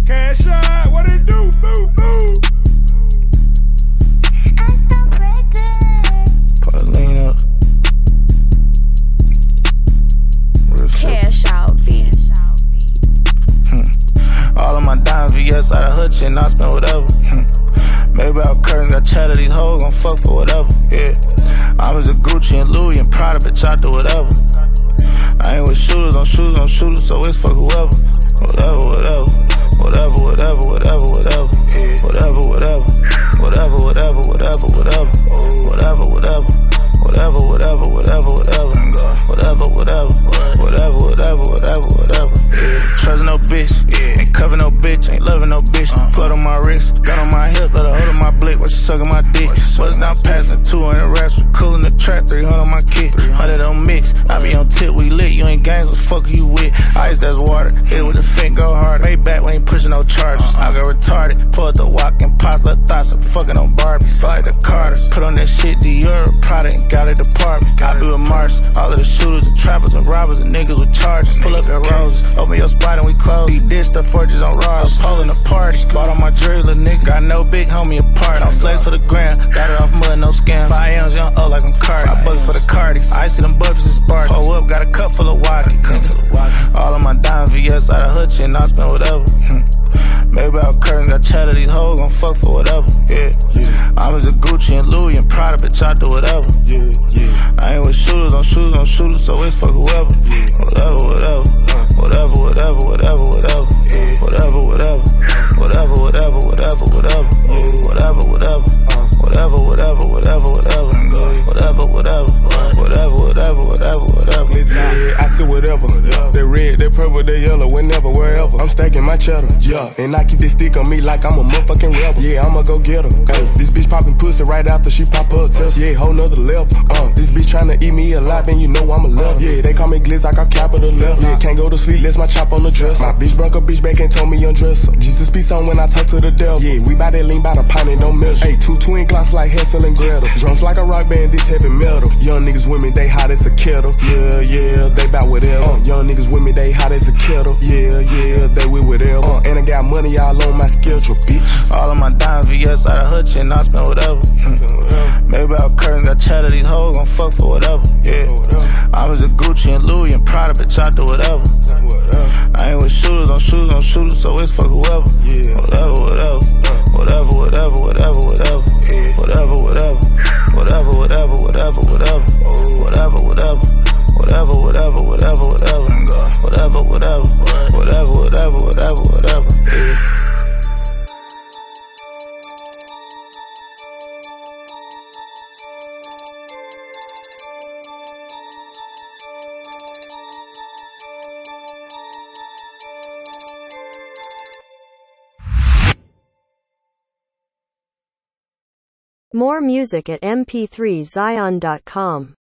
Cash out, what it do? Boo, boo. Put a lean up. Real shit. Cash out, bitch. All of my dimes, VS out of hood shit, and I spend whatever. Maybe out curtains, got chat these hoes, gon' fuck for whatever. Yeah. I'm just a Gucci and Louis and Prada, bitch, I do whatever. I ain't with shooters, on shooters, on shooters, so it's fuck whoever. Whatever, whatever. Whatever, whatever, whatever, whatever. Whatever, whatever. Whatever, whatever, whatever, whatever. Whatever, whatever. Whatever, whatever, whatever, whatever. Whatever, whatever. Whatever, whatever, whatever, whatever. Trust no bitch. Ain't cover no bitch. Ain't loving no bitch. Flood on my wrist. Gun on my hip. Let her hold on my blick. While she sucking my dick. Buzz down passing 200 raps. We coolin' the trap. 300 on my kit. 100 on mix. I be on tip. We lit. You ain't gangs. What fuck you with? Ice, that's water. Hit it with the fin. Go hard. Way back. We ain't pushing no charges. I got retarded. Pull up the walk and pop. Let thoughts. I'm fucking on Barbie. Slide the Carters. Put on that shit. Dior. Prada. Ain't got a department. I be with Mars. All of the shooters and trappers and robbers and niggas with charges. Pull up at Roses. Open your spot and we close. Beat this. The forges on Rars. I'm pulling the party. Bought all my jewelry. Little nigga. Got no big homie apart. I'm flex for the gram. Got it off mud. No scam. 5 M's. Young up like I'm Cardi. $5 for the Cardis. I see them buffies and spark. Pull up. Got a cup full of Wacky. All of my dimes. VS out of hood shit. And I spend whatever. Maybe out curtains, got chat these hoes, gon' fuck for whatever. Yeah. I'm just a Gucci and Louis and Prada, bitch, I do whatever. I ain't with shooters, on shooters, on shooters, so it's fuck whoever. Whatever, whatever. Whatever, whatever, whatever, whatever. Whatever, whatever. Whatever, whatever, whatever, whatever. Whatever, whatever. Whatever, whatever, whatever, whatever. Whatever, whatever. Whatever, whatever, whatever, whatever. Yeah, I say whatever. They red, they purple, they yellow, whenever, wherever. I'm stacking my cheddar, yeah. And I keep this stick on me like I'm a motherfucking rebel. Yeah, I'ma go get her. This bitch popping pussy right after she pop her test. Yeah, whole nother level. This bitch tryna eat me alive, and you know I'm a level. Yeah, they call me Glitz, I got capital level. Yeah, can't go to sleep, let's my chop on the dress. My bitch broke a bitch back and told me undress her. Jesus speaks on when I talk to the devil. Yeah, we bout that lean by the pint and don't measure. Hey, 2 twin glocks like Hansel and Gretel. Drums like a rock band, this heavy metal. Young niggas with me, they hot as a kettle. Yeah, yeah, they bout whatever. Young niggas with me, they hot as a kettle. Yeah, yeah, they with whatever. And I got money all on my schedule, bitch. All of my dimes, VS out of hood shit, and I spend whatever. Maybe out curtains, got chat these hoes, gon' fuck for whatever. Yeah. I'm just a Gucci and Louis and Prada, bitch, I do whatever. I ain't with shooters, on shooters, on shooters, so it's fuck whoever. Whatever, whatever. Whatever, whatever, whatever, whatever. Whatever, whatever. Whatever, whatever, whatever, whatever. Whatever, whatever. Whatever, whatever, whatever, whatever. Whatever, whatever. Whatever, whatever, whatever, whatever. More music at mp3zion.com.